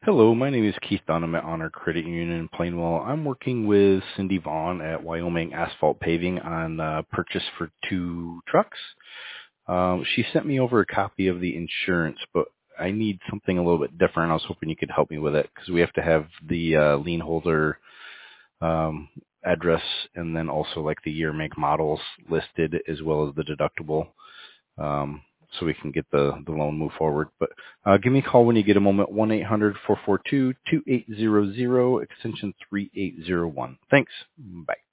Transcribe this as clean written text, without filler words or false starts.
Hello, my name is Keith Dunham at Honor Credit Union in Plainwell. I'm working with Cindy Vaughn at Wyoming Asphalt Paving on purchase for two trucks. She sent me over a copy of the insurance, but I need something a little bit different. I was hoping you could help me with it because we have to have the lien holder address and then also like the year, make, models listed as well as the deductible. So we can get the loan move forward. But give me a call when you get a moment, 1-800-442-2800, extension 3801. Thanks. Bye.